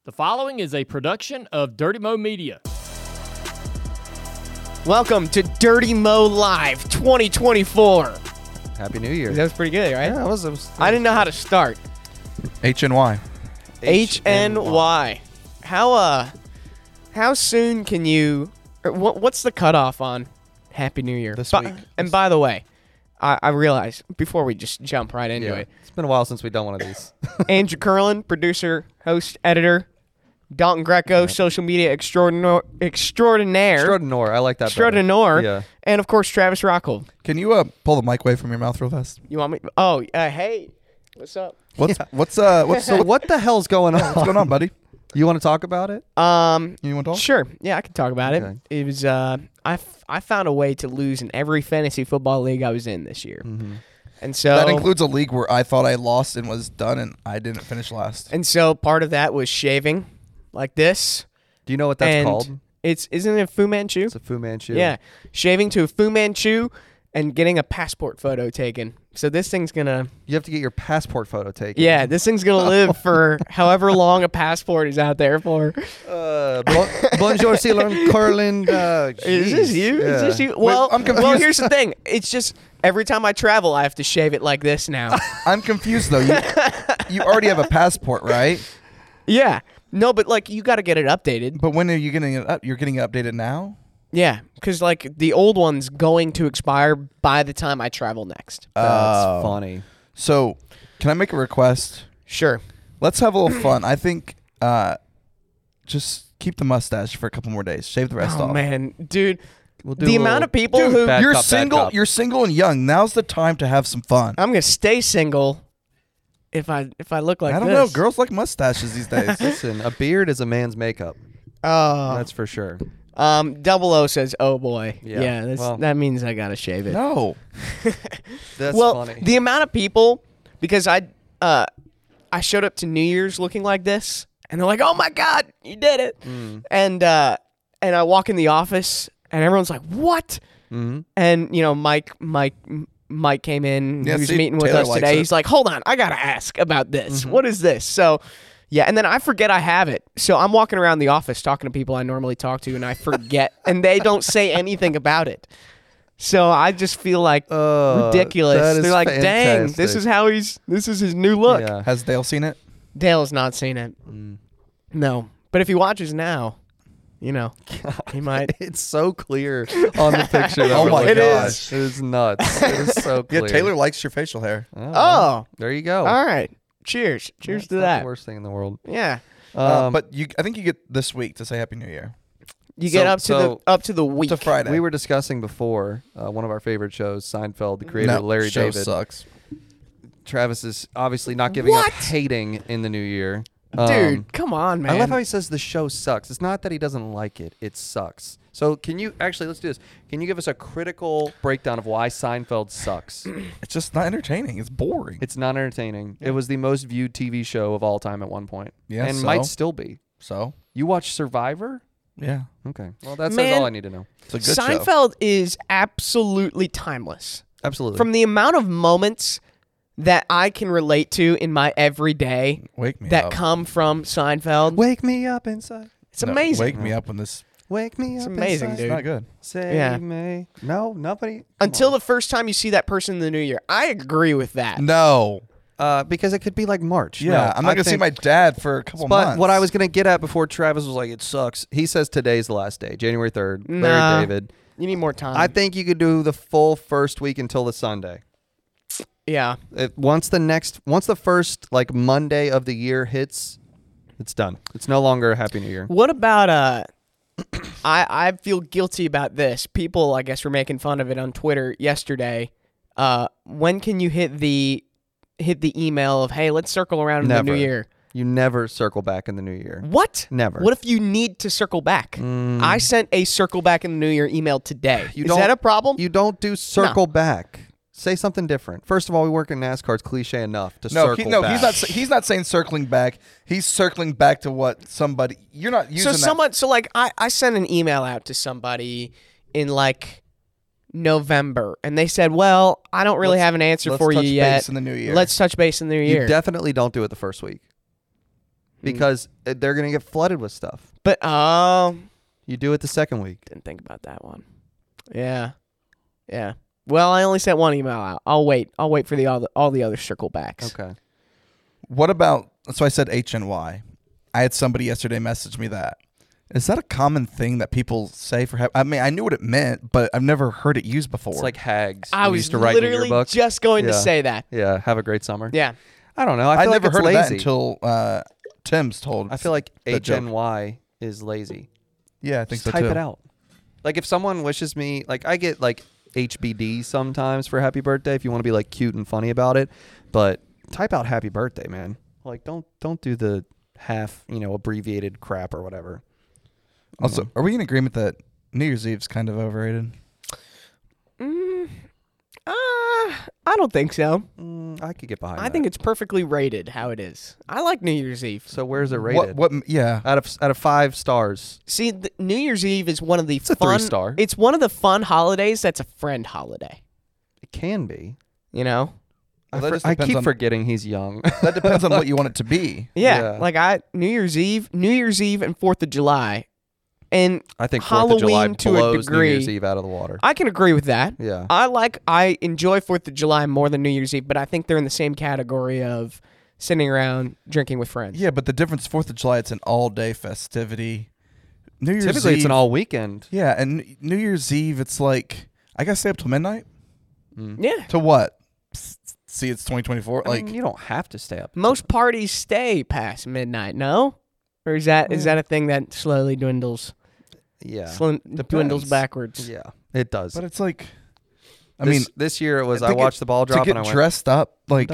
The following is a production of Dirty Mo Media. Welcome to Dirty Mo Live 2024. Happy New Year. That was pretty good, right? Yeah, it was I didn't know how to start. HNY. HNY. How soon can you? What's the cutoff on Happy New Year? This week. And by the way, I realize before we just jump right into it, It's been a while since we've done one of these. Andrew Curlin, producer, host, editor. Dalton Greco, social media extraordinaire. Extraordinaire. I like that better. Extraordinaire. Yeah. And, of course, Travis Rockhold. Can you pull the mic away from your mouth real fast? You want me? Oh, hey. What's up? What's So what the hell's going on? what's going on, buddy? You want to talk about it? You want to talk? Sure. Yeah, I can talk about Okay. it. It was I found a way to lose in every fantasy football league I was in this year. Mm-hmm. And so That includes a league where I thought I lost and was done, and I didn't finish last. And so part of that was shaving like this. Do you know what that's and called? Isn't it a Fu Manchu? It's a Fu Manchu. Yeah. Shaving to a Fu Manchu and getting a passport photo taken. So this thing's gonna You have to get your passport photo taken. Yeah, this thing's gonna live for however long a passport is out there for. Bonjour, Ceylon, Curlin. Is this you? Yeah. Is this you? Well, I'm confused. well, here's the thing. It's just every time I travel, I have to shave it like this now. I'm confused though. You already have a passport, right? Yeah. No, but like you got to get it updated. But when are you getting it up? You're getting it updated now? Yeah, because like the old one's going to expire by the time I travel next. That's funny. So, can I make a request? Sure. Let's have a little fun. I think just keep the mustache for a couple more days. Shave the rest Oh off. man, dude, We'll do the a amount little- of people Dude, who bad you're cop, bad single. cop. You're single and young. Now's the time to have some fun. I'm gonna stay single if I look like I don't this. know. Girls like mustaches these days. Listen, a beard is a man's makeup. Oh. That's for sure. Double O says, "Oh boy, Yeah, well- that means I gotta shave it." No. That's well, funny. the amount of people, because I showed up to New Year's looking like this, and they're like, "Oh my God, you did it!" And I walk in the office, and everyone's like, "What?" Mm-hmm. And you know, Mike came in. Yeah, He was see, meeting with Taylor us likes today. it. He's like, "Hold on, I gotta ask about this. What is this?" So. Yeah, and then I forget I have it. So I'm walking around the office talking to people I normally talk to, and I forget, and they don't say anything about it. So I just feel like ridiculous. that is They're like, "Dang, fantastic. this is his new look." Yeah. Has Dale seen it? Dale has not seen it. No, but if he watches now, you know, he might. It's so clear on the picture. That Oh we're my looking at. gosh. It is nuts. It is so clear. Yeah, Taylor likes your facial hair. Oh, There you go. all right. Cheers. Cheers It's to not that. the worst thing in the world. Yeah, But I think you get this week to say Happy New Year. you get So- up to the week. To Friday. We were discussing before one of our favorite shows, Seinfeld, the creator Larry show David. sucks. Travis is obviously not giving What? up hating in the new year. Dude, come on, man. I love how he says the show sucks. It's not that he doesn't like it. It sucks. So can you actually, let's do this. Can you give us a critical breakdown of why Seinfeld sucks? It's just not entertaining. It's boring. It's not entertaining. It was the most viewed TV show of all time at one point. Yeah, and so? might still be. So, You watch Survivor? yeah. Okay. Well, that's Man, all I need to know. It's a good show. Seinfeld is absolutely timeless. Absolutely. From the amount of moments that I can relate to in my everyday Wake me that up. come from Seinfeld, Wake me up inside. it's No, amazing. Wake me up when this. Wake me It's up amazing, inside. dude. It's not good. Save Yeah. me. No, nobody. Until the first time you see that person in the new year. I agree with that. No. Because it could be like March. Yeah, No, I'm not I going to see think- my dad for a couple But months. what I was going to get at before Travis was like, it sucks. He says today's the last day, January 3rd. Nah. Larry David. You need more time. I think you could do the full first week until the Sunday. yeah. Once the first like Monday of the year hits, it's done. It's no longer a Happy New Year. What about I feel guilty about this. People, I guess, were making fun of it on Twitter yesterday. When can you hit the email of, hey, let's circle around in the new Never. year? You never circle back in the new year. What? Never. What if you need to circle back? I sent a circle back in the new year email today. Is that a problem? You don't do circle back. Say something different. First of all, we work in NASCAR. It's cliche enough to circle back. he's not saying circling back. He's circling back to what somebody. You're not using that. I sent an email out to somebody in like November, and they said, well, I don't really have an answer let's for you touch yet. base in the new year. Let's touch base in the new year. You definitely don't do it the first week. because they're going to get flooded with stuff. But You do it the second week. didn't think about that one. Yeah. Well, I only sent one email out. I'll wait for all the other circle backs. Okay. What about? So I said HNY. I had somebody yesterday message me that. Is that a common thing that people say for? I mean, I knew what it meant, but I've never heard it used before. It's like hags. I You was used to write in your literally book. just going to Yeah. say that. Yeah, have a great summer. Yeah. I don't know. I I feel never like heard it's of that lazy. until Tim's told. I feel like the joke. HNY is lazy. Yeah, I think Just so type too. it out. Like if someone wishes me, like I get like HBD sometimes for happy birthday if you want to be like cute and funny about it, but type out happy birthday, man. Like don't do the half, abbreviated crap or whatever. Also, are we in agreement that New Year's Eve's kind of overrated? I don't think so. I could get behind I that. think it's perfectly rated how it is. I like New Year's Eve. So where's it rated? What? Yeah. Out of 5 stars. See, New Year's Eve is one of the It's a fun. 3-star. It's one of the fun holidays that's a friend holiday. It can be. You know? Well, that just I depends keep on- forgetting he's young. That depends on what you want it to be. Yeah. Yeah. Like New Year's Eve, and 4th of July, and I think 4th of July Halloween to a blows New Year's degree. Eve out of the water. I can agree with that. Yeah. I enjoy 4th of July more than New Year's Eve, but I think they're in the same category of sitting around drinking with friends. Yeah, but the difference, 4th of July, it's an all-day festivity. New Year's Typically, Eve, it's an all weekend. Yeah, and New Year's Eve, it's like, I gotta stay up till midnight? Yeah. To what? See, it's 2024? I Like, mean, you don't have to stay up. Most parties stay past midnight, no? Or is that a thing that slowly dwindles? Yeah. Dwindles backwards. Yeah, it does. but it's like, this year it was to I get- watched the ball drop to and I get went, dressed up, like,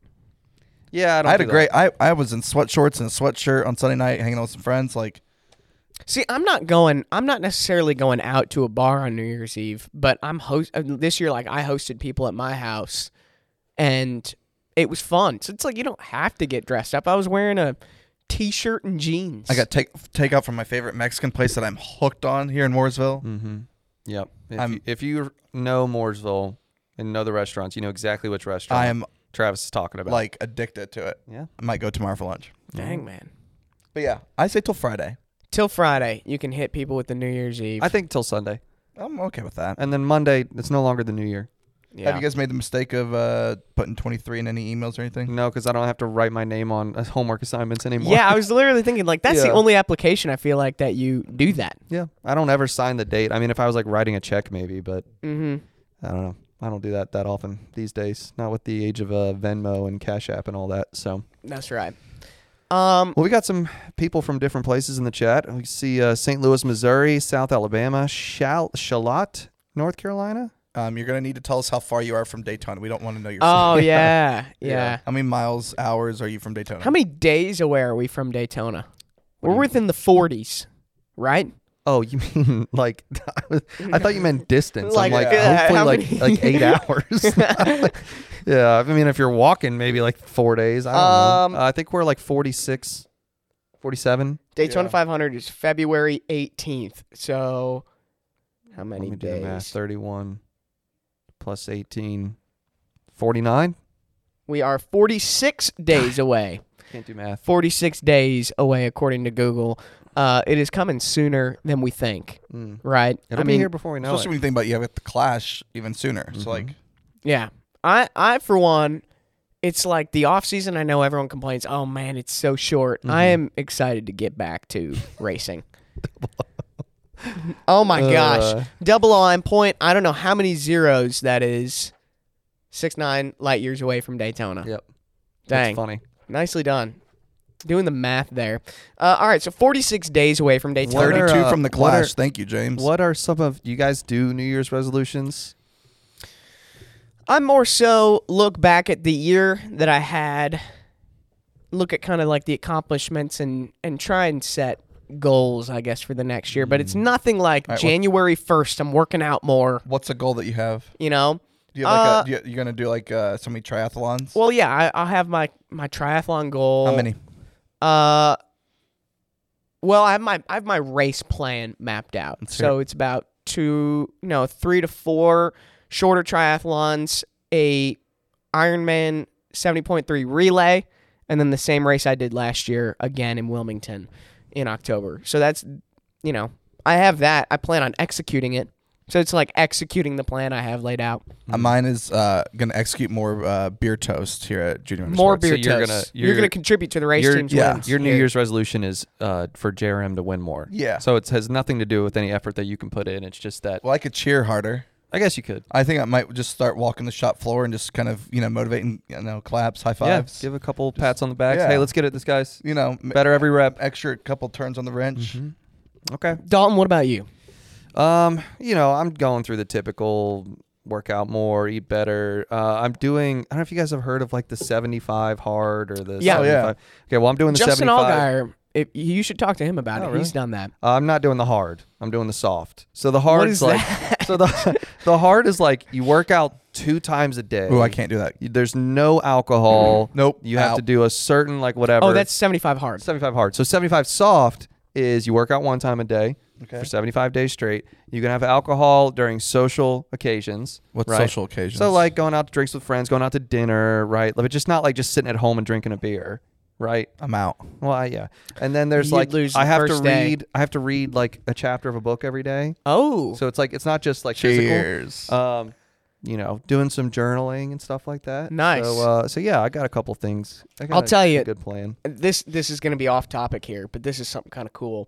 yeah, I don't I had do a that. great, I was in sweat shorts and a sweatshirt on Sunday night hanging out with some friends, like, See, I'm not necessarily going out to a bar on New Year's Eve, but this year, like, I hosted people at my house, and it was fun. So it's like, you don't have to get dressed up. I was wearing a t-shirt and jeans. I got takeout from my favorite Mexican place that I'm hooked on here in Mooresville. Mm-hmm. Yep. I'm- If you know Mooresville and know the restaurants, you know exactly which restaurant I am, Travis is talking about. like, addicted to it. yeah. I might go tomorrow for lunch. Dang, man. But yeah, I say till Friday. Till Friday, you can hit people with the New Year's Eve. I think till Sunday, I'm okay with that. and then Monday it's no longer the New Year. yeah. Have you guys made the mistake of putting 23 in any emails or anything? No, because I don't have to write my name on homework assignments anymore. Yeah, I was literally thinking, like, that's the Yeah. only application I feel like that you do that. Yeah. I don't ever sign the date. I mean, if I was like writing a check, maybe, but Mm-hmm. I don't know. I don't do that often these days. Not with the age of Venmo and Cash App and all that. So, That's right. well, we got some people from different places in the chat. We see St. Louis, Missouri, South Alabama, Charlotte, North Carolina. You're gonna need to tell us how far you are from Daytona. We don't want to know your Oh, city. yeah. Yeah. How many miles, hours are you from Daytona? How many days away are we from Daytona? What We're do you- within the 40s, right? Oh, you mean like I thought you meant distance. I'm like how hopefully many- like 8 hours. Yeah, I mean if you're walking maybe like 4 days. I don't know. I think we're like 46, 47. Daytona Yeah. 500 is February 18th. So how many Let me do the math. days? 31 plus 18, 49. We are 46 days away. Can't do math. 46 days away, according to Google. It is coming sooner than we think, right? It'll be here before we know Especially it. when you think about with the Clash even sooner. So like, yeah. I for one, it's like the off season. I know everyone complains, oh man, it's so short. I am excited to get back to racing. Oh my gosh. Double on point. I don't know how many zeros that is. 6-9 light years away from Daytona. Yep. Dang. That's funny. Nicely done. Doing the math there. All right, so 46 days away from Daytona. What are, 32 from the what are- Clash. Thank you, James. What are some of you guys do New Year's resolutions? I more so look back at the year that I had, look at kind of like the accomplishments and try and set goals, I guess, for the next year. But it's nothing like All right, January 1st, I'm working out more, What's a goal that you have? you know? Do you have like you're gonna do like so many triathlons? Well, yeah, I'll have my triathlon goal. How many? Well, I have my race plan mapped out. Let's So hear it's about 3 to 4 shorter triathlons, a Ironman 70.3 relay, and then the same race I did last year again in Wilmington in October. So that's, I have that. I plan on executing it. So it's like executing the plan I have laid out. Mine is going to execute more beer toast here at Junior Motorsports. More beer So toast. You're going to contribute to the race team's wins. Your New here. Year's resolution is for JRM to win more. Yeah. So it has nothing to do with any effort that you can put in. It's just that. Well, I could cheer harder. I guess you could. I think I might just start walking the shop floor and just kind of, motivating, claps, high fives. Yeah, give a couple pats on the back. yeah. Hey, let's get it. This guy's better every rep. Extra couple turns on the wrench. Okay. Dalton, what about you? I'm going through the typical work out more, eat better. I'm doing, I don't know if you guys have heard of like the 75 hard or the Yeah. 75. Oh, yeah. Okay, well, I'm doing the Justin 75. Allgaier, you should talk to him about Oh, it. really? He's done that. I'm not doing the hard. I'm doing the soft. So the hard is is like so the hard is like you work out 2 times a day. Ooh, I can't do that. There's no alcohol. Nope. You have Out. to do a certain like whatever. Oh, that's 75 hard. 75 hard. So 75 soft is you work out 1 time a day for 75 days straight. You can have alcohol during social occasions. What right? social occasions? So like going out to drinks with friends, going out to dinner, right? But just not like just sitting at home and drinking a beer, right? I'm out. Well, yeah. And then there's You'd like lose I the have to first day. read. I have to read like a chapter of a book every day. Oh. So it's like it's not just like Cheers. physical. Doing some journaling and stuff like that. Nice. So yeah, I got a couple things. I'll tell you. a good plan. This is going to be off topic here, but this is something kind of cool.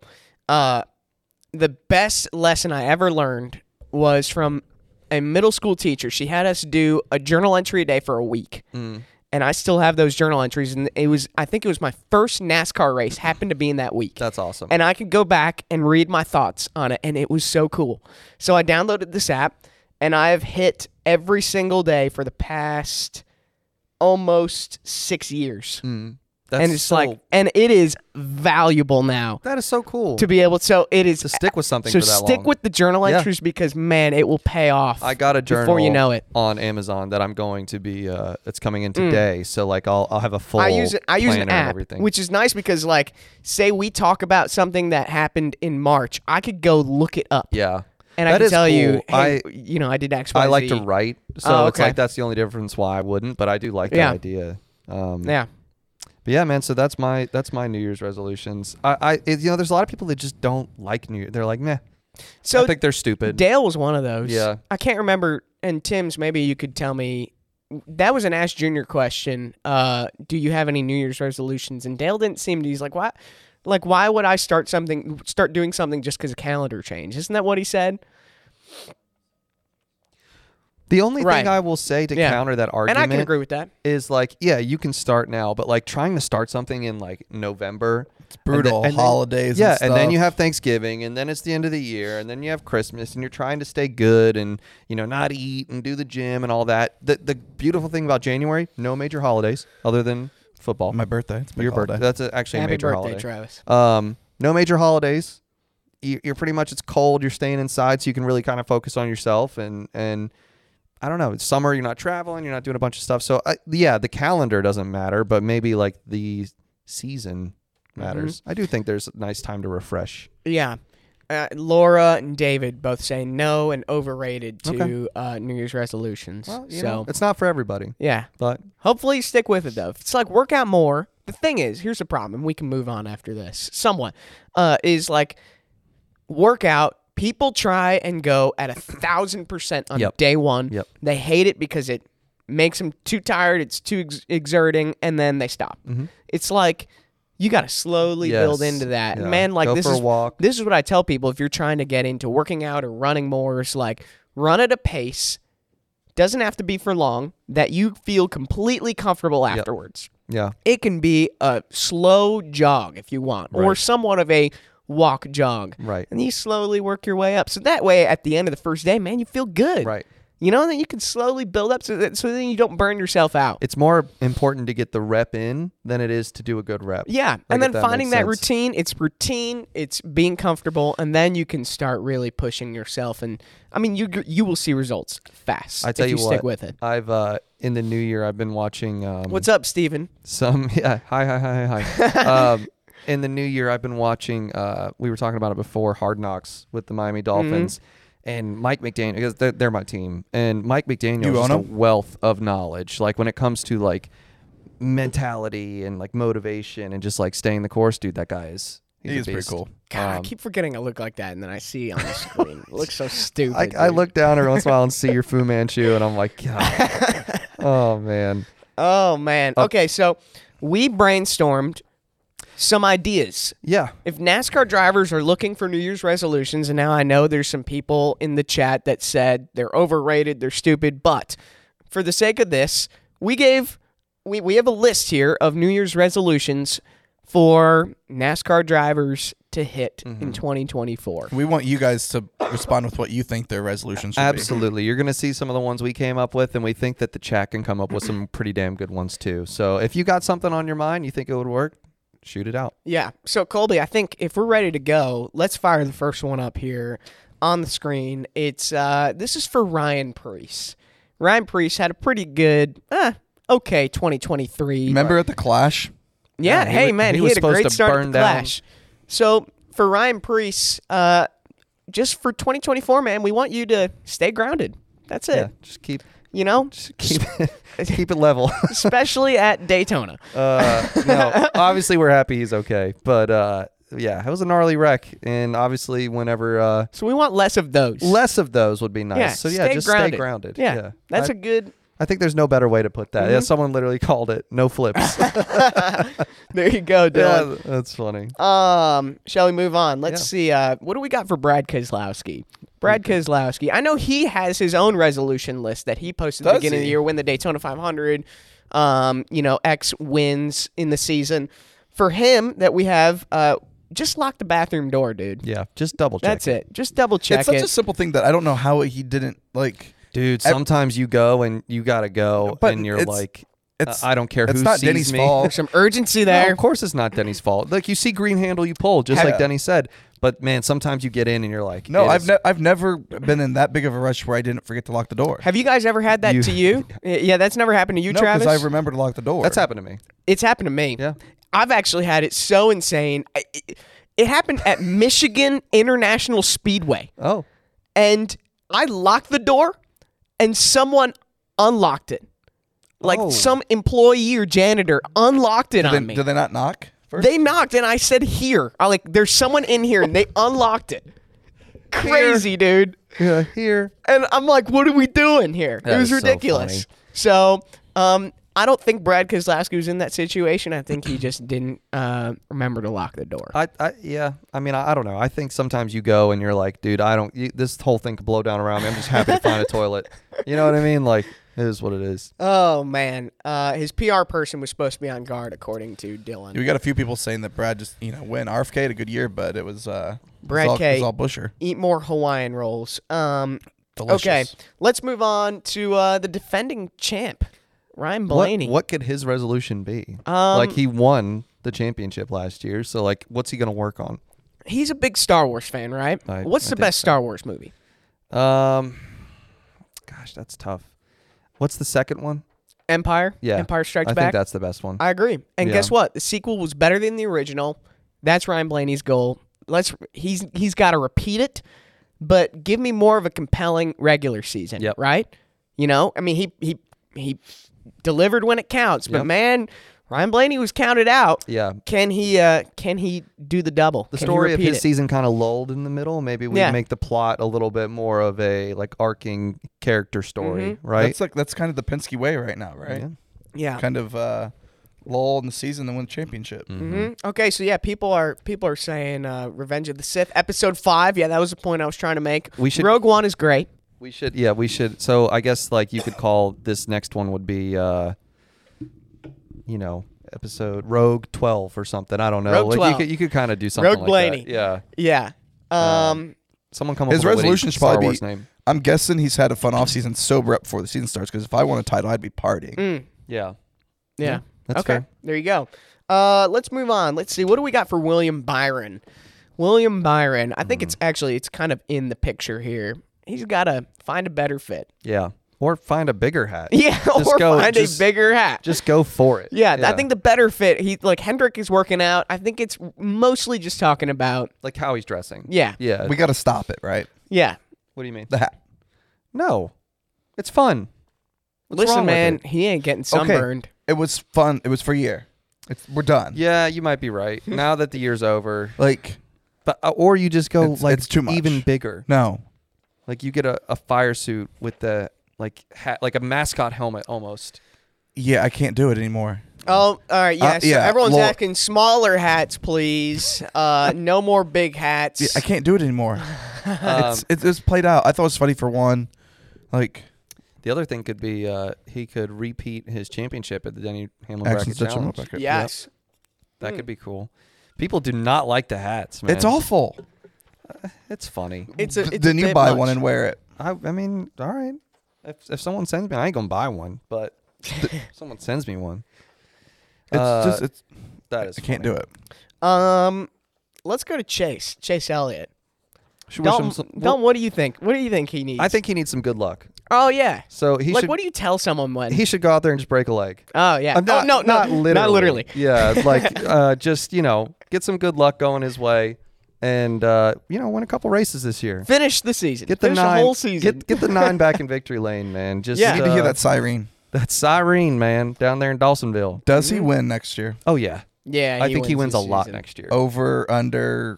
The best lesson I ever learned was from a middle school teacher. She had us do a journal entry a day for a week. And I still have those journal entries, and I think it was my first NASCAR race happened to be in that week. That's awesome. And I could go back and read my thoughts on it, and it was so cool. So I downloaded this app, and I have hit every single day for the past almost 6 years. That's And it's and it is valuable now that is so cool to be able. So it is to stick with something So for that long. stick with the journal Yeah. entries because man, it will pay off. I got a journal before you know it. on Amazon that I'm going to be it's coming in today. So like I'll have a full I use an planner and app, everything. which is nice because like say we talk about something that happened in March, I could go look it up. yeah. And That I can is tell you, cool. hey, I did X, Y, I like Z. to write. So Oh, it's okay. like that's the only difference why I wouldn't, but I do like Yeah. that idea. Yeah. But yeah, man. So that's my New Year's resolutions. There's a lot of people that just don't like New Year. They're like, meh. So I think they're stupid. Dale was one of those. Yeah. I can't remember. And Tim's, maybe you could tell me. That was an Ask Junior question. Do you have any New Year's resolutions? And Dale didn't seem to. He's like, what? Like, why would I start doing something just because a calendar change? Isn't that what he said? The only Right. thing I will say to Yeah. counter that And argument I can agree with that. is like, yeah, you can start now, but like trying to start something in like November. It's brutal. Holidays Yeah, and then stuff. you have Thanksgiving, and then it's the end of the year, and then you have Christmas, and you're trying to stay good and not eat and do the gym and all that. The beautiful thing about January, no major holidays other than football. My birthday. It's a big Your holiday. birthday. That's actually a Happy major birthday, holiday. Travis. No major holidays. You're pretty much, it's cold. You're staying inside, so you can really kind of focus on yourself. And I don't know. It's summer. You're not traveling. You're not doing a bunch of stuff. So yeah, the calendar doesn't matter, but maybe like the season matters. I do think there's a nice time to refresh. Yeah. Laura and David both say no and overrated to New Year's resolutions. Well, so it's not for everybody, yeah. but Hopefully you stick with it though. If it's like work out more. The thing is, here's the problem, and we can move on after this. Somewhat is like workout. People try and go at 1,000% on Yep. day one. Yep. They hate it because it makes them too tired. It's too exerting, and then they stop. It's like you got to slowly Yes. build into that. Yeah. Man, like Go this for a is walk. this is what I tell people if you're trying to get into working out or running more. It's like run at a pace. Doesn't have to be for long that you feel completely comfortable afterwards. yeah, It can be a slow jog if you want, or Right. somewhat of a walk jog. right, And you slowly work your way up. So that way, at the end of the first day, man, you feel good. right. You know, then you can slowly build up so then you don't burn yourself out. It's more important to get the rep in than it is to do a good rep. Yeah, Like, and then if that finding makes that sense. routine, it's being comfortable, and then you can start really pushing yourself. And I mean, you will see results fast I tell if you you what, stick with it. I've in the new year I've been watching. What's up, Steven? Hi. In the new year I've been watching. We were talking about it before. Hard Knocks with the Miami Dolphins. And Mike McDaniel, because they're my team, and Mike McDaniel You is just own a him? wealth of knowledge. Like when it comes to like mentality and like motivation and just like staying the course, dude, that guy is He is a pretty beast. cool. God, I keep forgetting I look like that, and then I see on the screen. It looks so stupid. I dude. look down every once in a while and see your Fu Manchu, and I'm like, God. Oh man. Oh man. Okay, so we brainstormed some ideas. Yeah. If NASCAR drivers are looking for New Year's resolutions, and now I know there's some people in the chat that said they're overrated, they're stupid, but for the sake of this, we have a list here of New Year's resolutions for NASCAR drivers to hit in 2024. We want you guys to respond with what you think their resolutions should be. Absolutely. You're going to see some of the ones we came up with, and we think that the chat can come up with some pretty damn good ones too. So if you got something on your mind, you think it would work, shoot it out. Yeah. So Colby, I think if we're ready to go, let's fire the first one up here on the screen. It's this is for Ryan Preece. Ryan Preece had a pretty good, okay 2023. Remember at the Clash? Yeah, Yeah, hey he man, he was had a supposed great to start at burn the down. Clash. So for Ryan Preece, just for 2024, man, we want you to stay grounded. That's it. Yeah, just keep it level. Especially at Daytona. No, obviously we're happy he's okay, but yeah, it was a gnarly wreck, and obviously whenever So we want less of those. less of those would be nice. Yeah, so yeah, stay just grounded. stay grounded. Yeah, that's a good. I think there's no better way to put that. Yeah, someone literally called it no flips. There you go, Dylan. Yeah, that's funny. Shall we move on? Let's see. What do we got for Brad Keselowski? Brad Keselowski. I know he has his own resolution list that he posted at the Does beginning of the he? year, win the Daytona 500. X wins in the season. For him, that we have, just lock the bathroom door, dude. Yeah, just double check. That's it. Just double check It's such it. a simple thing that I don't know how he didn't like. Dude, sometimes you go and you gotta go, But and you're it's- like, It's I don't care who It's not sees Denny's me. fault. There's some urgency No, there. of course it's not Denny's fault. Like you see green handle, you pull, just like Yeah. Denny said. But man, sometimes you get in and you're like, No, it is- I've never been in that big of a rush where I didn't forget to lock the door. Have you guys ever had that You- to you? Yeah, that's never happened to you, No, Travis. because I remember to lock the door. That's happened to me. It's happened to me. Yeah. I've actually had it so insane. It happened at Michigan International Speedway. Oh, And I locked the door and someone unlocked it. Like Oh. some employee or janitor unlocked it on me. Did they not knock first? They knocked and I said, here. I like, there's someone in here and they unlocked it. Crazy, dude. yeah, here. And I'm like, what are we doing here? That It was is so ridiculous. So, I don't think Brad Keselowski was in that situation. I think he just didn't remember to lock the door. Yeah. I mean, I don't know. I think sometimes you go and you're like, dude, this whole thing could blow down around me. I'm just happy to find a toilet. You know what I mean? Like, it is what it is. Oh, man. His PR person was supposed to be on guard, according to Dylan. We got a few people saying that Brad just win. RFK had a good year, but it was Brad it was K. all Busher. Eat more Hawaiian rolls. Delicious. Okay, let's move on to the defending champ, Ryan Blaney. What could his resolution be? Um, Like, he won the championship last year. So, like, what's he going to work on? He's a big Star Wars fan, right? What's I the think best so. Star Wars movie? Gosh, that's tough. What's the second one? Empire? Yeah. Empire Strikes I Back? think that's the best one. I agree. And Yeah. guess what? The sequel was better than the original. That's Ryan Blaney's goal. He's got to repeat it, but give me more of a compelling regular season, Yep. right? I mean, he delivered when it counts, but Yep. man, Ryan Blaney was counted out. Yeah. Can he do the double? The Can he story of repeat his it? season kind of lulled in the middle. Maybe we Yeah. make the plot a little bit more of a like arcing character story, right? That's kind of the Penske way right now, right? Yeah. Yeah. Kind of lull in the season and win the championship. Okay, so yeah, people are saying Revenge of the Sith episode 5. Yeah, that was the point I was trying to make. We should- Rogue One is great. We should. So I guess like you could call this next one would be, episode Rogue 12 or something. I don't know. Rogue Like 12. you could kind of do something Rogue like Blaney. that. Yeah. Yeah. Someone come up His with a witty resolution should Star probably Wars be. name. I'm guessing he's had a fun off season sober up before the season starts. Because if I won a title, I'd be partying. Yeah. Yeah. That's okay. fair. There you go. Let's move on. Let's see. What do we got for William Byron? William Byron. I think it's kind of in the picture here. He's got to find a better fit. Yeah. Or find a bigger hat. Yeah, or find a bigger hat. Just go for it. Yeah, I think the better fit. Hendrick is working out. I think it's mostly just talking about. like how he's dressing. Yeah. Yeah. We got to stop it, right? Yeah. What do you mean? The hat. No. It's fun. What's Listen, wrong with man, it? he ain't getting sunburned. It was fun. It was for a year. We're done. Yeah, you might be right. Now that the year's over, Like, but or you just go it's too much. even bigger. no. Like you get a fire suit with the like hat, like a mascot helmet almost. Yeah, I can't do it anymore. Oh, all right. Yeah. So yeah, everyone's Lord. asking smaller hats, please. No more big hats. Yeah, I can't do it anymore. Um, It's played out. I thought it was funny for one. Like, The other thing could be he could repeat his championship at the Denny Hamlin Action Bracket Stitch Challenge. Bracket. Yes. That could be cool. People do not like the hats, man. It's awful. It's funny. It's a Then you bit buy much. one and wear it. I mean, all right. If someone sends me, I ain't gonna buy one. But if someone sends me one. It's That is. I can't funny. do it. Let's go to Chase Elliott. Should wish him Dalton, some- Dalton, what do you think? What do you think he needs? I think he needs some good luck. Oh yeah. So he Like, should. what do you tell someone when? He should go out there and just break a leg. Oh yeah. Not, no, not literally. Not literally. Yeah, like just get some good luck going his way, and win a couple races this year. Finish the season. Get the Finish nine. the whole season. Get the 9 back in victory lane, man. Just Yeah. I need to hear that siren. That siren, man, down there in Dawsonville. Does he win next year? Oh yeah, yeah. I think he wins a this lot season. next year. Over, under.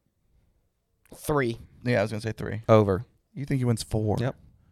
3. Yeah, I was gonna say 3. Over. You think he wins 4? Yep.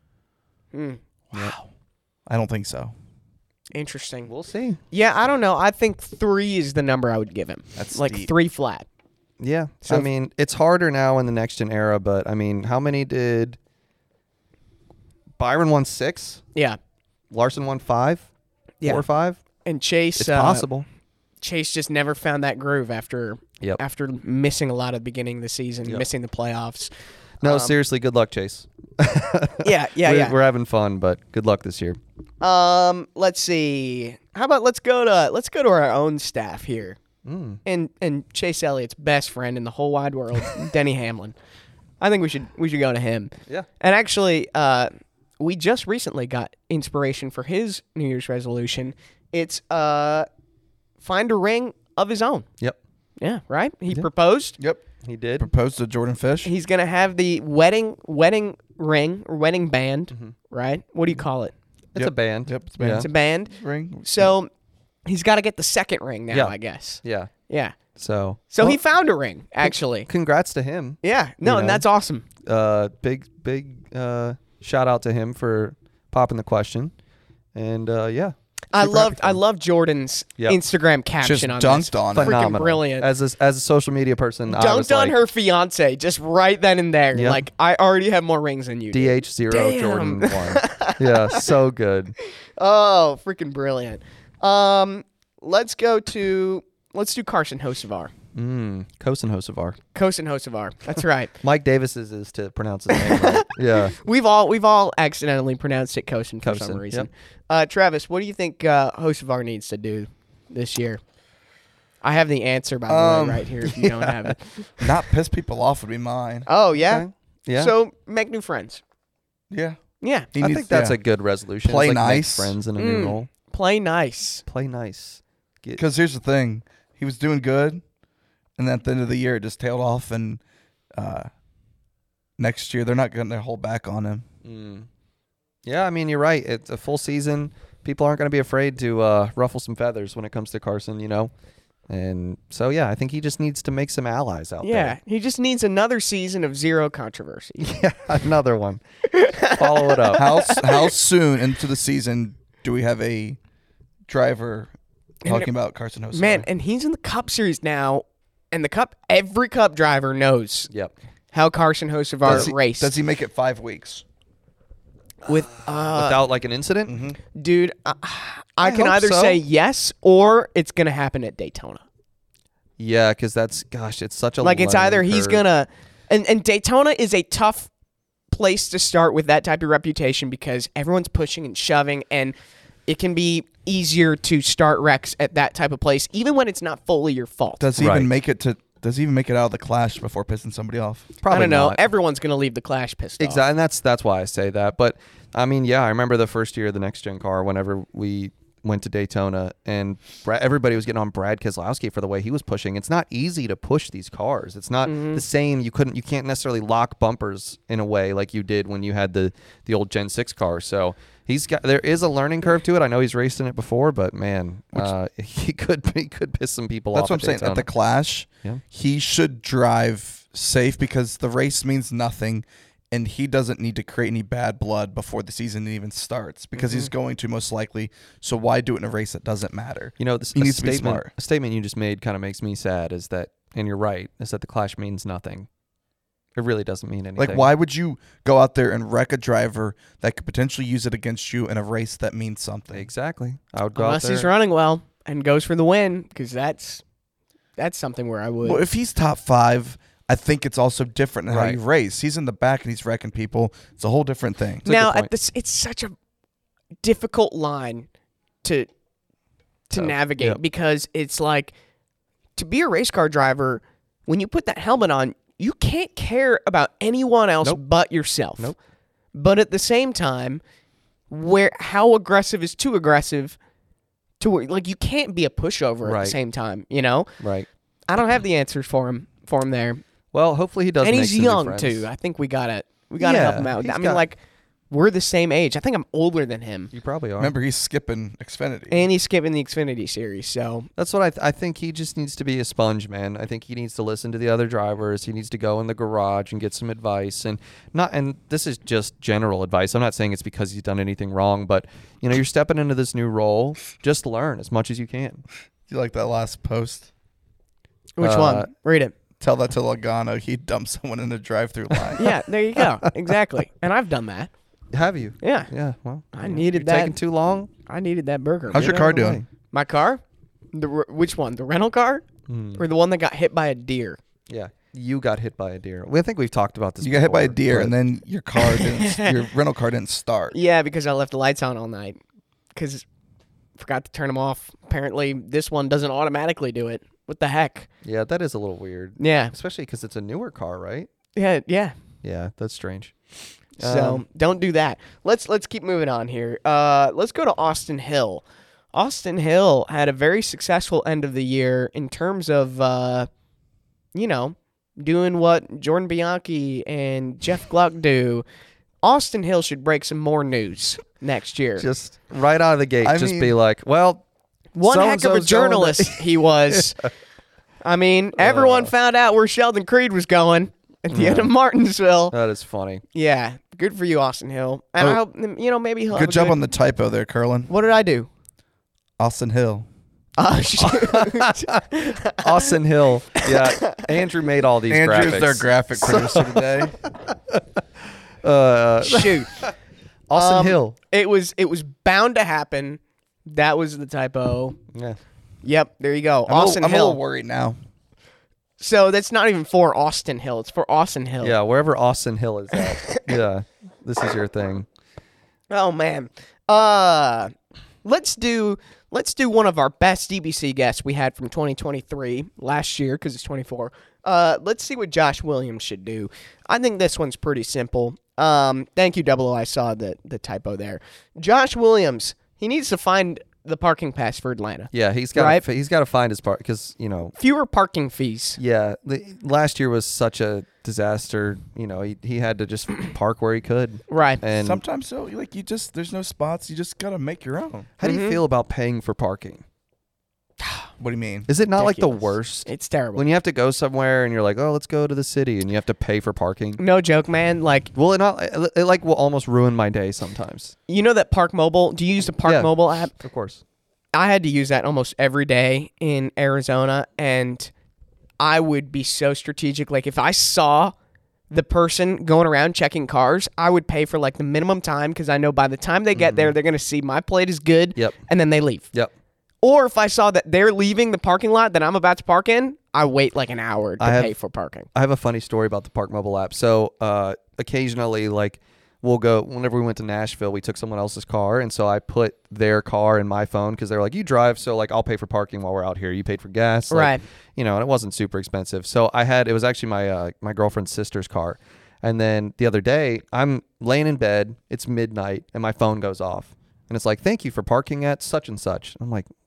Wow. I don't think so. Interesting. We'll see. Yeah, I don't know. I think 3 is the number I would give him. That's like steep. 3 flat. Yeah. So I mean, it's harder now in the next gen era, but I mean, how many did Byron won? 6? Yeah. Larson won 5? Yeah. 4 or 5? And Chase. It's possible. Chase just never found that groove after missing a lot at the beginning of the season, Yep. missing the playoffs. No, seriously, good luck, Chase. Yeah. We're having fun, but good luck this year. Let's see. How about let's go to our own staff here. And Chase Elliott's best friend in the whole wide world, Denny Hamlin. I think we should go to him. Yeah. And actually, we just recently got inspiration for his New Year's resolution. It's find a ring of his own. Yep. Yeah, right? He proposed. Yep. He did. Proposed to Jordan Fish. He's going to have the wedding ring or wedding band, right? What do you call it? It's a band. Yep, it's a band. It's a band. Ring. So he's got to get the second ring now, Yeah. I guess. Yeah. Yeah. So He found a ring, actually. congrats to him. Yeah. No, You and know. that's awesome. Big shout out to him for popping the question. And yeah. I Super happy for him. love Jordan's Yep. Instagram caption Just on dunked this. on it. Freaking Phenomenal. brilliant. As a social media person, I was Dunked on like, her fiance just right then and there. Yep. Like, I already have more rings than you do. DH0 Damn. Jordan 1. Yeah, so good. Oh, freaking brilliant. Let's do Carson Hocevar. Kosin Hocevar. Kosin Hocevar. That's right. Mike Davis's is to pronounce his name right. Yeah. We've all accidentally pronounced it Kosin for some Kosin, reason. Travis, what do you think Hocevar needs to do this year? I have the answer, by the way, right here if you don't have it. Not piss people off would be mine. Oh, yeah? Okay. Yeah. So, make new friends. Yeah. Yeah. He I needs- think that's yeah. a good resolution. Play It's like make nice. friends in a new role. Play nice. Play nice. Because here's the thing, he was doing good, and then at the end of the year, it just tailed off. And next year, they're not going to hold back on him. Yeah, I mean, you're right. It's a full season. People aren't going to be afraid to ruffle some feathers when it comes to Carson, And so, yeah, I think he just needs to make some allies out Yeah. He just needs another season of zero controversy. there. Yeah, another one. Follow it up. How soon into the season do we have a driver talking about Carson Hocevar? Man, and he's in the Cup Series now. And every Cup driver knows Yep. how Carson Hocevar raced. Does he make it 5 weeks? Without like an incident? Dude, I can hope either so. say yes or it's going to happen at Daytona. Yeah, because it's such a Like, it's either learning he's curve. going to... And Daytona is a tough place to start with that type of reputation because everyone's pushing and shoving, and it can be easier to start wrecks at that type of place, even when it's not fully your fault. Does he Right. even make it to? Does he even make it out of the clash before pissing somebody off? Probably I don't know. not. Everyone's going to leave the Clash pissed off. Exactly, and that's why I say that. But I mean, yeah, I remember the first year of the next gen car. Whenever we went to Daytona, and everybody was getting on Brad Keselowski for the way he was pushing. It's not easy to push these cars. It's not the same. You can't necessarily lock bumpers in a way like you did when you had the old Gen 6 car. So There is a learning curve to it. I know he's raced in it before, but man, he could piss some people off. That's what I'm saying. At the Clash, he should drive safe because the race means nothing, and he doesn't need to create any bad blood before the season even starts because he's going to most likely. So why do it in a race that doesn't matter? You know, he needs to be smart. A statement you just made kind of makes me sad. Is that, and you're right, is that the Clash means nothing. It really doesn't mean anything. Like, why would you go out there and wreck a driver that could potentially use it against you in a race that means something? Exactly. I would go Unless out there. he's running well and goes for the win, because that's something where I would. Well, if he's top 5, I think it's also different in how Right. you race. He's in the back and he's wrecking people. It's a whole different thing. a now, good point. it's such a difficult line to navigate yep. because it's like, to be a race car driver, when you put that helmet on, you can't care about anyone else Nope. but yourself. Nope. But at the same time, how aggressive is too aggressive to where, like, you can't be a pushover at Right. the same time, you know? Right. I don't have the answers for him there. Well, hopefully he does. And make he's some new young friends. too. I think we gotta Yeah, help him out. he's I mean, got- like, we're the same age. I think I'm older than him. You probably are. Remember, he's skipping Xfinity. And he's skipping the Xfinity series, so That's what I think. He just needs to be a sponge, man. I think he needs to listen to the other drivers. He needs to go in the garage and get some advice, and this is just general advice. I'm not saying it's because he's done anything wrong, but you know, you're stepping into this new role. Just learn as much as you can. You like that last post? which one? Read it. Tell that to Logano. He dumped someone in a drive-through line. Yeah, there you go. Exactly. And I've done that. Have you? Yeah. Yeah. Well, I needed you're that. taking too long. I needed that burger. How's man. your car Get out of the doing? way. My car? Which one? The rental car? Or the one that got hit by a deer? Yeah. You got hit by a deer. I think we've talked about this. You got hit by a before, deer, but- and then your car didn't. Your rental car didn't start. Yeah, because I left the lights on all night. Because forgot to turn them off. Apparently, this one doesn't automatically do it. What the heck? Yeah, that is a little weird, Yeah. especially because it's a newer car, right? Yeah. Yeah, that's strange. So don't do that. Let's keep moving on here. Let's go to Austin Hill. Austin Hill had a very successful end of the year in terms of, doing what Jordan Bianchi and Jeff Gluck do. Austin Hill should break some more news next year. Just right out of the gate, I just mean- be like, well, One heck of a so-and-so's going to- journalist he was. I mean, everyone found out where Sheldon Creed was going at the end of Martinsville. That is funny. Yeah, good for you, Austin Hill. And I hope, maybe he'll have Good a job on the typo there, Curlin. What did I do? Austin Hill. Oh, shoot. Austin Hill. Yeah, Andrew made all these Andrew's graphics. their graphic producer today. Shoot. Austin Hill. It was bound to happen. That was the typo. Yeah. Yep, there you go. I'm Austin a Hill. little worried now. So that's not even for Austin Hill. It's for Austin Hill. Yeah, wherever Austin Hill is at. Yeah, this is your thing. Oh man. Let's do one of our best DBC guests we had from 2023 last year because it's 24. Let's see what Josh Williams should do. I think this one's pretty simple. Thank you, Double O. I saw the typo there. Josh Williams, he needs to find the parking pass for Atlanta. Yeah, he's got Right. he's got to find his part because Fewer parking fees. yeah, last year was such a disaster. He had to just park where he could. Right. And Sometimes so, like there's no spots. You just gotta make your own. how do you feel about paying for parking? What do you mean? Is it not like the Ridiculous. worst It's terrible. when you have to go somewhere and you're like, oh, let's go to the city, and you have to pay for parking? No joke, man. Like, Will it not? It like will almost ruin my day sometimes. you know that Park Mobile? Do you use the Park Yeah. Mobile app? Of course. I had to use that almost every day in Arizona, and I would be so strategic. Like, if I saw the person going around checking cars, I would pay for like the minimum time because I know by the time they get there, they're going to see my plate is good, Yep. and then they leave. Yep. Or if I saw that they're leaving the parking lot that I'm about to park in, I wait like an hour to pay for parking. I have a funny story about the Park Mobile app. So occasionally, like, we'll go, whenever we went to Nashville, we took someone else's car. And so I put their car in my phone because they were like, you drive. So, like, I'll pay for parking while we're out here. You paid for gas. Like, Right. And it wasn't super expensive. So it was actually my girlfriend's sister's car. And then the other day, I'm laying in bed. It's midnight and my phone goes off. And it's like, thank you for parking at such and such. I'm like,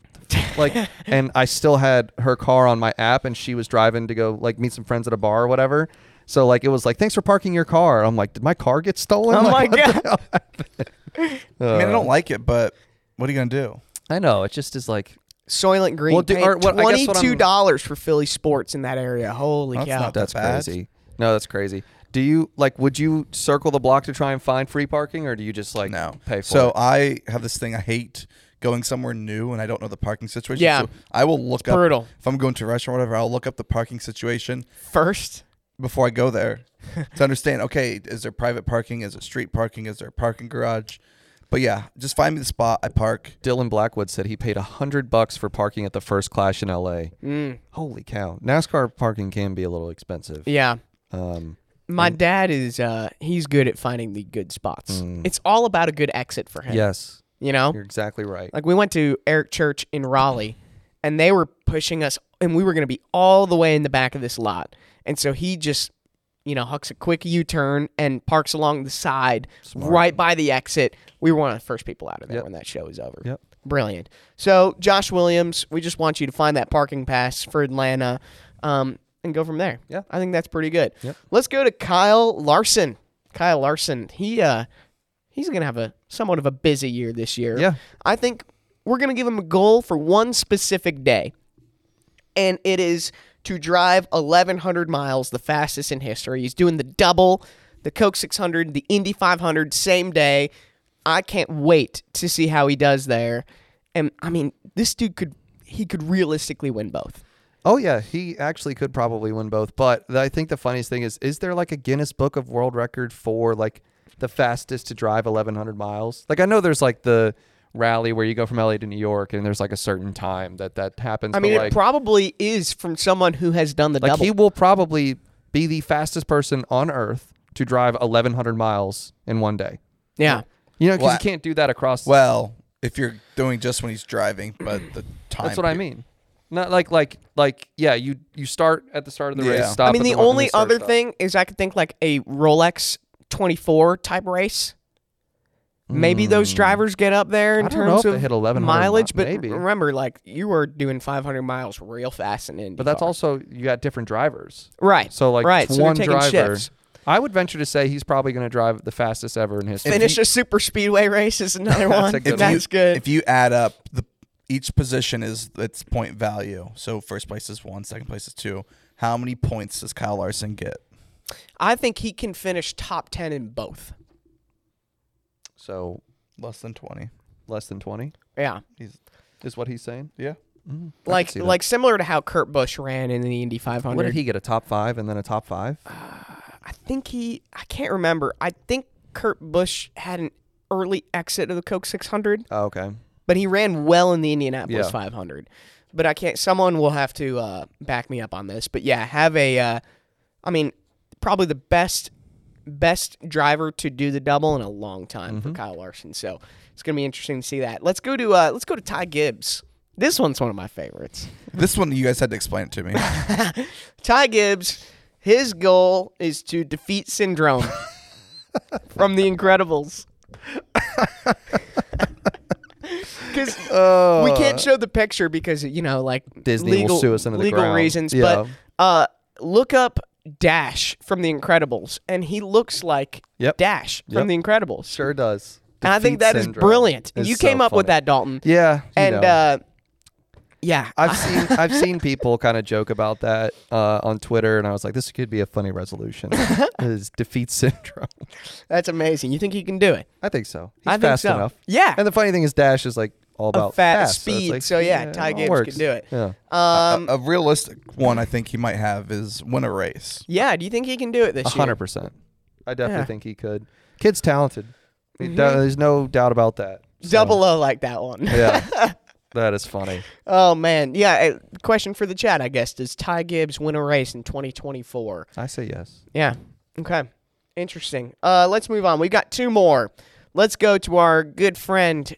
and I still had her car on my app and she was driving to go like meet some friends at a bar or whatever. So like it was like, thanks for parking your car. I'm like, did my car get stolen? Oh Like, my what the God. hell? I mean, I don't like it, but what are you gonna do? I know, it just is like, Soylent Green Well, paying or what- I guess what I'm- $22 for Philly sports in that area. Holy That's cow. not that's bad. crazy. No, that's crazy. Do you like? Would you circle the block to try and find free parking, or do you just like No. pay for So it? I have this thing. I hate going somewhere new and I don't know the parking situation. Yeah. So I will look up. brutal. If I'm going to a restaurant or whatever, I'll look up the parking situation First, before I go there to understand, okay, is there private parking? Is it street parking? Is there a parking garage? But yeah, just find me the spot. I park. Dylan Blackwood said he paid $100 for parking at the First Clash in LA. Holy cow! NASCAR parking can be a little expensive. yeah. Um, My dad is, he's good at finding the good spots. It's all about a good exit for him. yes, You know? you're exactly right. Like we went to Eric Church in Raleigh and they were pushing us and we were going to be all the way in the back of this lot. And so he just, hucks a quick U-turn and parks along the side right by the exit. We were one of the first people out of there Yep. when that show was over. Yep. Brilliant. So Josh Williams, we just want you to find that parking pass for Atlanta and go from there. Yeah. I think that's pretty good. Yep. Let's go to Kyle Larson. Kyle Larson, he's going to have a somewhat of a busy year this year. Yeah. I think we're going to give him a goal for one specific day, and it is to drive 1,100 miles, the fastest in history. He's doing the double, the Coke 600, the Indy 500, same day. I can't wait to see how he does there. And, I mean, this dude could realistically win both. Oh yeah, he actually could probably win both. But I think the funniest thing is there like a Guinness Book of World Record for like the fastest to drive 1,100 miles? Like I know there's like the rally where you go from LA to New York and there's like a certain time that happens. I mean, but, it like, probably is from someone who has done the like double. he will probably be the fastest person on Earth to drive 1,100 miles in one day. Yeah. Because Well, you can't do that across. Well, if you're doing just when he's driving, but the time. that's what I mean. Not like yeah. You start at the start of the Yeah. race. Stop. I mean, at the one and only then start, other stop. thing is I could think like a Rolex 24 type race. Maybe those drivers get up there in I don't know terms if they of hit 1,100 mileage, but maybe. remember, like you were doing 500 miles real fast in Indy. But that's also you got different drivers. right. So like right. So one they're taking driver. shifts. I would venture to say he's probably going to drive the fastest ever in history. Finish a super speedway race is another That's one. a good That's one. good. If you add up each position is its point value. So first place is 1, second place is 2. How many points does Kyle Larson get? I think he can finish top 10 in both. So Less than 20. less than 20 Yeah. is what he's saying. Yeah. I can Like see that. like similar to how Kurt Busch ran in the Indy 500. What did he get? A top 5 and then a top 5? I think I can't remember. I think Kurt Busch had an early exit of the Coke 600, Oh, okay. but he ran well in the Indianapolis Yeah. 500. But I can't. Someone will have to back me up on this. But yeah, have a. I mean, probably the best driver to do the double in a long time for Kyle Larson. So it's gonna be interesting to see that. Let's go to Ty Gibbs. This one's one of my favorites. This one, you guys had to explain it to me. Ty Gibbs, his goal is to defeat Syndrome from The Incredibles. Because we can't show the picture because, like Disney legal, will sue us into the legal ground. reasons. Yeah. But look up Dash from The Incredibles, and he looks like Yep. Dash Yep. from The Incredibles. Sure does. And I think Defeat that is syndrome brilliant. And is you so came up with funny. that, Dalton. Yeah. And yeah, I've seen people kind of joke about that on Twitter, and I was like, this could be a funny resolution. Is defeat syndrome. that's amazing. You think he can do it? I think so. He's I think fast so. enough. Yeah. And the funny thing is, Dash is like all about fast, speed. So, it's So, like, yeah, Ty it all Gibbs works. can do it. Yeah. A realistic one I think he might have is win a race. Yeah, do you think he can do it this year? 100%. I definitely Yeah. think he could. Kid's talented. There's no doubt about that. So, Double O like that one. Yeah. That is funny. Oh, man. Yeah, question for the chat, I guess. Does Ty Gibbs win a race in 2024? I say yes. Yeah. Okay. Interesting. Let's move on. We've got 2 more. Let's go to our good friend,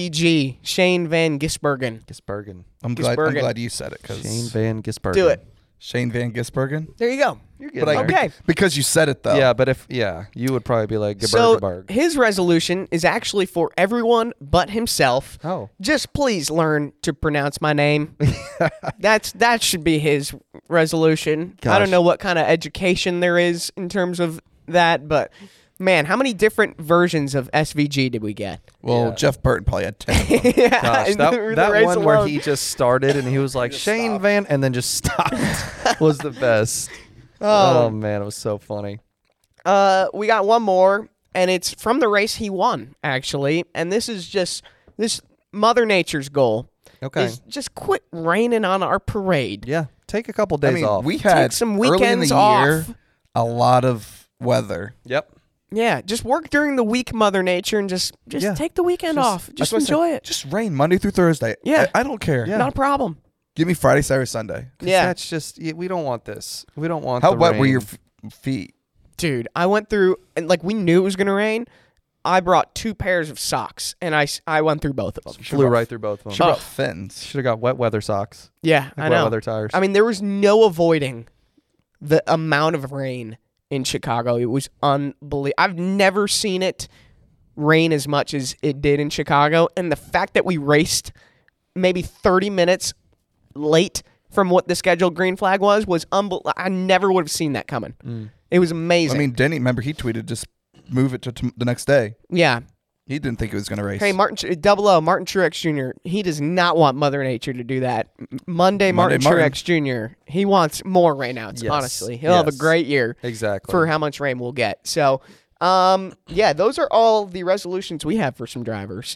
SVG, Shane Van Gisbergen. Gisbergen. I'm Gisbergen. glad you said it because Shane Van Gisbergen. Do it. Shane Van Gisbergen. There you go. You're getting But there. Okay. because you said it though. Yeah, but you would probably be like So Gebergeberg. his resolution is actually for everyone but himself. Oh. Just please learn to pronounce my name. That should be his resolution. I Gosh. don't know what kind of education there is in terms of that, but man, how many different versions of SVG did we get? Well, Yeah. Jeff Burton probably had 10 of them. Yeah, Gosh, in the that race one where alone. he just started and he was like Shane stopped. Van and then just stopped was the best. Oh man, it was so funny. We got one more, and it's from the race he won, actually. And this is just this Mother Nature's goal Okay. is just quit raining on our parade. Yeah, take a couple I days mean, off. we had some early in the weekends year off. a lot of weather. Yep. Yeah, just work during the week, Mother Nature, and just Yeah. take the weekend off. Just That's what I said. enjoy it. Just rain Monday through Thursday. Yeah. I don't care. Yeah. Not a problem. Give me Friday, Saturday, Sunday. Yeah. That's just we don't want this. We don't want. How the wet were rain. your feet? Dude, I went through, and like we knew it was going to rain. I brought 2 pairs of socks, and I went through both of them. Flew right through both of them. Should have Oh. brought fins. Should have got wet weather socks. Yeah, Like I wet know. weather tires. I mean, there was no avoiding the amount of rain in Chicago. It was unbelievable. I've never seen it rain as much as it did in Chicago. And the fact that we raced maybe 30 minutes late from what the scheduled green flag was unbelievable. I never would have seen that coming. It was I amazing. mean, Denny, remember he tweeted just move it to the next day. yeah. He didn't think it was going to race. Hey, Martin Truex Jr., he does not want Mother Nature to do that. Monday, Martin Martin. Truex Jr., he wants more rainouts, Yes. honestly. He'll have a Yes. great year exactly. for how much rain we'll get. So, yeah, those are all the resolutions we have for some drivers.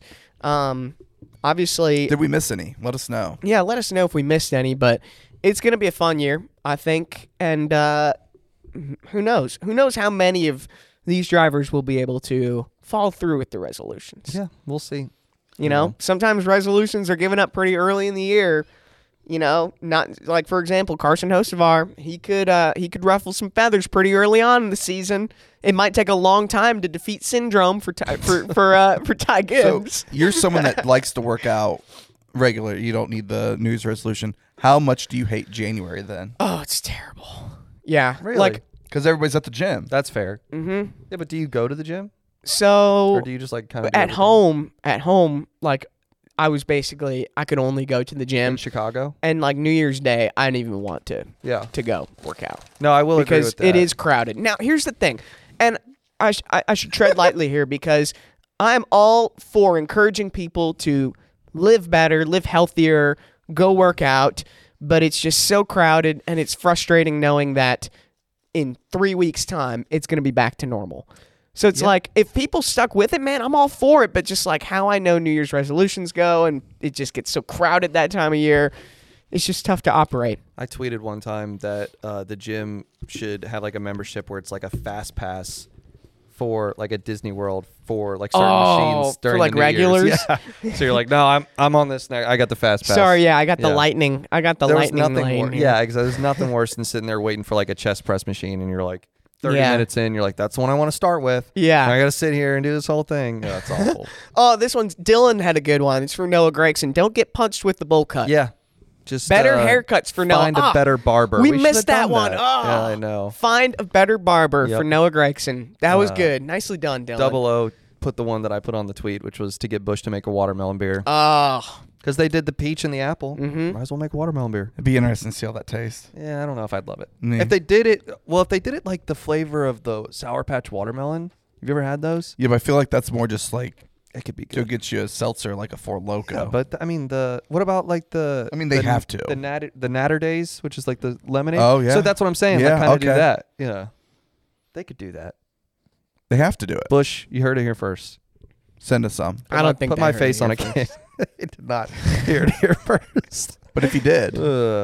Obviously, Did we miss any? Let us know. yeah, let us know if we missed any, but it's going to be a fun year, I think. And who knows? Who knows how many of these drivers will be able to follow through with the resolutions? Yeah, we'll see. You know, sometimes resolutions are given up pretty early in the year. You know, not like, for example, Carson Hocevar, he could ruffle some feathers pretty early on in the season. It might take a long time to defeat Syndrome for Ty So Gibbs. you're someone that likes to work out regularly. You don't need the news resolution. How much do you hate January then? Oh, it's terrible. Yeah, Really? like Because everybody's at the gym. That's fair. mm-hmm. Yeah, but do you go to the gym So or do you just like kind of at home, like I could only go to the in gym, Chicago? and like New Year's Day, I didn't even want to Yeah. go work out. No, I will agree Because with that. it is crowded. Now, here's the thing, and I should tread lightly here because I'm all for encouraging people to live better, live healthier, go work out, but it's just so crowded, and it's frustrating knowing that in 3 weeks' time, it's going to be back to normal. So it's like, if people stuck with it, man, I'm all for it, but just like how I know New Year's resolutions go, and it just gets so crowded that time of year, it's just tough to operate. I tweeted one time that the gym should have like a membership where it's like a fast pass for like a Disney World for like certain machines for, during like, the New Year's. regulars? Yeah. So you're like, no, I'm on this now. I got the fast pass. Sorry, yeah, I got the Yeah. lightning. I got the There was lightning nothing lane. here. yeah, exactly. There's nothing worse than sitting there waiting for like a chest press machine and you're like 30 Yeah. minutes in, you're like, that's the one I want to start with. Yeah. And I got to sit here and do this whole thing. Yeah, that's awful. Oh, this one's Dylan had a good one. It's for Noah Gregson. Don't get punched with the bowl cut. Yeah. Just Better haircuts for Noah. Find a better barber. We should missed have that done one. that. Oh. Yeah, I know. Find a better barber Yep. for Noah Gregson. That was Uh, good. Nicely done, Dylan. 00 put the one that I put on the tweet, which was to get Bush to make a watermelon beer. Oh. Because they did the peach and the apple. Mhm. Might as well make a watermelon beer. It'd be interesting to see how that tastes. Yeah, I don't know if I'd love it. Yeah. If they did it like the flavor of the Sour Patch watermelon, have you ever had those? Yeah, but I feel like that's more just like It could be to good. get you a seltzer like a Four Loko. Yeah, but I mean what about like the? I mean, they the- have to. the Natter Days, which is like the lemonade. Oh, yeah. So that's what I'm saying. Yeah, Like kind of do okay. that. Yeah, they could do that. They have to do it. Bush, you heard it here first. Send us some. I don't think put they my heard face it on a here can. It did not hear it here first. But if you did,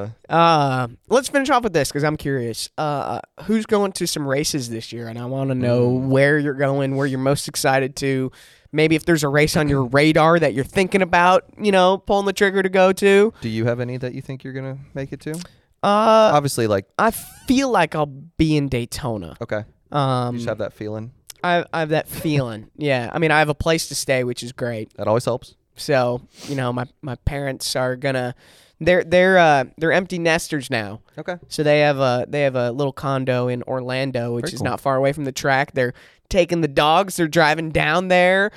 Let's finish off with this because I'm curious. Who's going to some races this year? And I want to know where you're going, where you're most excited to. Maybe if there's a race on your radar that you're thinking about, pulling the trigger to go to. Do you have any that you think you're gonna make it to? Uh, Obviously, like I feel like I'll be in Daytona. okay, you just have that feeling. I have that feeling. Yeah. I mean, I have a place to stay, which is great. That always helps. So my parents are gonna. They're empty nesters now. Okay. So they have a little condo in Orlando, which Very is cool. not far away from the track. They're taking the dogs. They're driving down there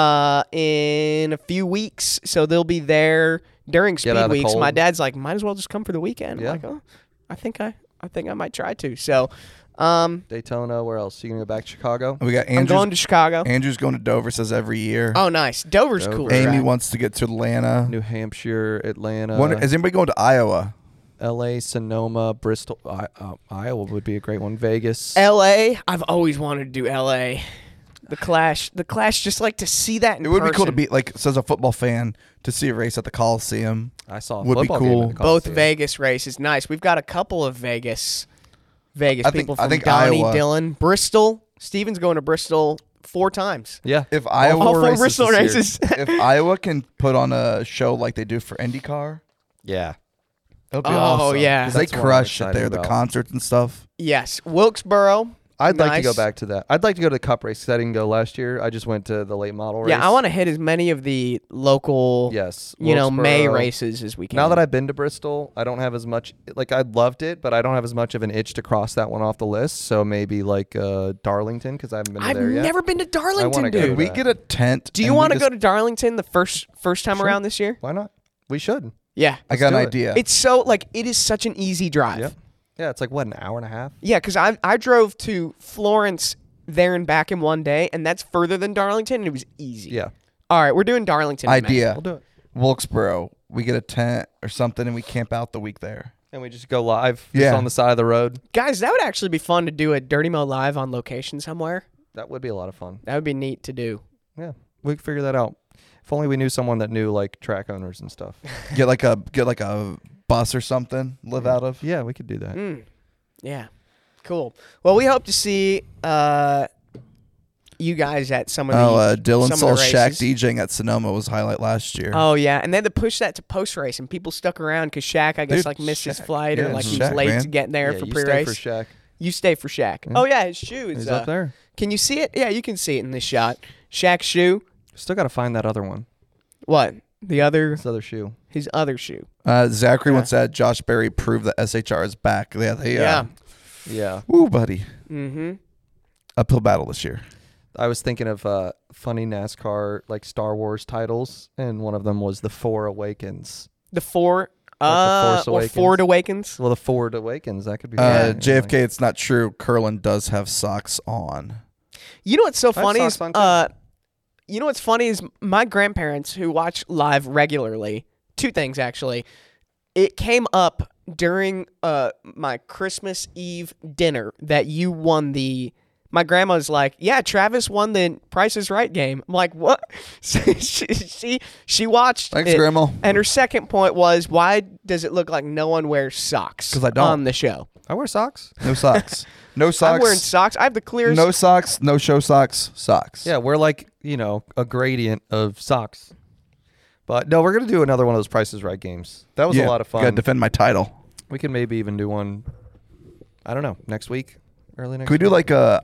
in a few weeks, so they'll be there during Get out speed of the weeks. cold. My dad's like, might as well just come for the weekend. Yeah. I'm like, oh, I think I might try to. So, Daytona. Where else? You gonna go back to Chicago? We got I'm Andrew's, going to Chicago. Andrew's going to Dover, says every year. Oh, nice. Dover's Dover. cool. Amy track. wants to get to Atlanta. New Hampshire, Atlanta, Is anybody going to Iowa? L.A., Sonoma, Bristol. Iowa would be a great one. Vegas. L.A. I've always wanted to do L.A. The Clash, just like to see that in It would be cool to person. be like, as a football fan, to see a race at the Coliseum. I saw a would be football game cool. at the Both Coliseum. Vegas races, nice. We've got a couple of Vegas I think- people I from think Donnie, Iowa. Dillon, Bristol. Steven's going to Bristol 4 times. Yeah. If Iowa, All 4 races Bristol this year. races. if Iowa can put on a show like they do for IndyCar, Yeah. it'll be Oh, awesome. yeah. 'Cause they That's what I'm crush it excited there, the about. concerts and stuff. Yes, Wilkesboro. I'd like to nice. go back to that. I'd like to go to the Cup race because I didn't go last year. I just went to the late model race. Yeah, I want to hit as many of the local, Yes. May Wilkesboro. races as we can. Now that I've been to Bristol, I don't have as much. Like I loved it, but I don't have as much of an itch to cross that one off the list. So maybe like Darlington because I haven't been I've there yet. never been to Darlington, wanna go dude. to Could we that. get a tent? Do you and we want to just- go to Darlington the first time Sure. around this year? Why not? We should. Yeah. I got an do it. idea. It's so it is such an easy drive. Yep. Yeah, it's like what, an hour and a half? Yeah, because I drove to Florence there and back in one day, and that's further than Darlington, and it was easy. Yeah. All right, we're doing Darlington. in May. idea. We'll do it. Wilkesboro. We get a tent or something and we camp out the week there. And we just go live just Yeah. on the side of the road. Guys, that would actually be fun to do a Dirty Mo live on location somewhere. That would be a lot of fun. That would be neat to do. Yeah. We could figure that out. If only we knew someone that knew like track owners and stuff. Get like a bus or something. Live out of. Yeah, we could do that. Yeah. Cool. Well, we hope to see you guys at some of the Dylan some saw of the Shaq races. DJing at Sonoma was highlight last year. Oh yeah, and they had to push that to post race, and people stuck around because Shaq, I guess, Dude, missed his Shaq. flight or Yeah, like he Shaq, was late man. to get there Yeah, for you pre-race. stay for Shaq. You stay for Shaq. Oh yeah, his shoe is He's up there. Can you see it? Yeah, you can see it in this shot. Shaq's shoe. Still got to find that other one. What? The other, This other shoe. his other shoe. Zachary once said Josh Berry proved that SHR is back. Yeah, Yeah. Yeah. Woo, buddy. Mm-hmm. Uphill battle this year. I was thinking of funny NASCAR like Star Wars titles, and one of them was The Four Awakens. The Force Awakens. or Ford Awakens. Well, The Ford Awakens, that could be JFK, it's not true. Curlin does have socks on. You know what's so have funny is socks on, too. you know what's funny is my grandparents who watch live regularly. 2 things actually. It came up during my Christmas Eve dinner that you won the. My grandma's like, yeah, Travis won the Price is Right game. I'm like, what? So she watched Thanks, it, Grandma. and her second point was, why does it look like no one wears socks 'Cause I don't. on the show? I wear socks. No socks. No socks. I'm wearing socks. I have the clearest. No socks. No show socks. Socks. Yeah, we're like, a gradient of socks. But no, we're going to do another one of those Price is Right games. That was a lot of fun. Got to defend my title. We could maybe even do one, I don't know, next week, early next Could we do week. like a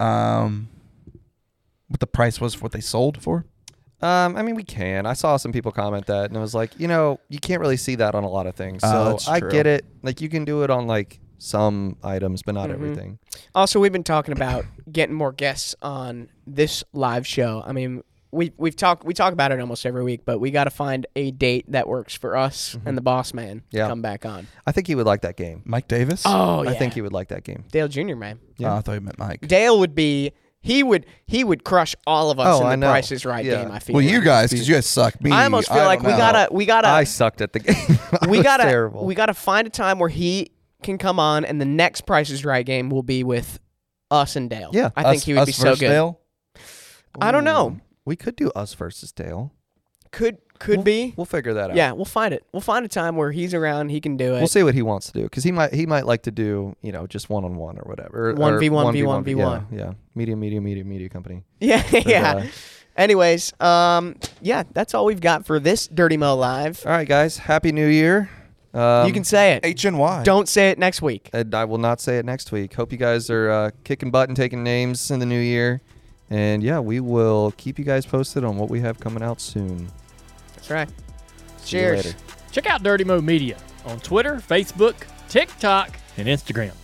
what the price was for what they sold for? I mean, we can. I saw some people comment that, and I was like, you can't really see that on a lot of things. Oh, So that's I true. get it. Like, you can do it on like some items, but not everything. Also, we've been talking about getting more guests on this live show. I mean, we talk about it almost every week, but we got to find a date that works for us and the boss man to Yeah. come back on. I think he would like that game. Mike Davis? Oh yeah, I think he would like that game. Dale Jr. man. Yeah. Oh, I thought you meant Mike. Dale would be. He would crush all of us Oh, in I the know. Price is Right Yeah. game. I feel. Well, you like. guys, because you guys suck. Me, I almost feel like don't know. we gotta I sucked at the game. we gotta terrible. we gotta find a time where he can come on, and the next Price is Right game will be with us and Dale. Yeah, I think Us- he would us be so versus good. Dale? I don't know. We could do us versus Dale. Could be. We'll figure that out. Yeah, we'll find it. We'll find a time where he's around. He can do it. We'll see what he wants to do because he might like to do just 1-on-1 or whatever. Or 1v1, 1v1. V1. Yeah. Media company. Yeah, yeah. uh, Anyways, yeah, that's all we've got for this Dirty Mo Live. All right, guys. Happy New Year. You can say it. HNY. Don't say it next week. And I will not say it next week. Hope you guys are kicking butt and taking names in the new year. And yeah, we will keep you guys posted on what we have coming out soon. That's right. See you Cheers. later. Check out Dirty Mo Media on Twitter, Facebook, TikTok, and Instagram.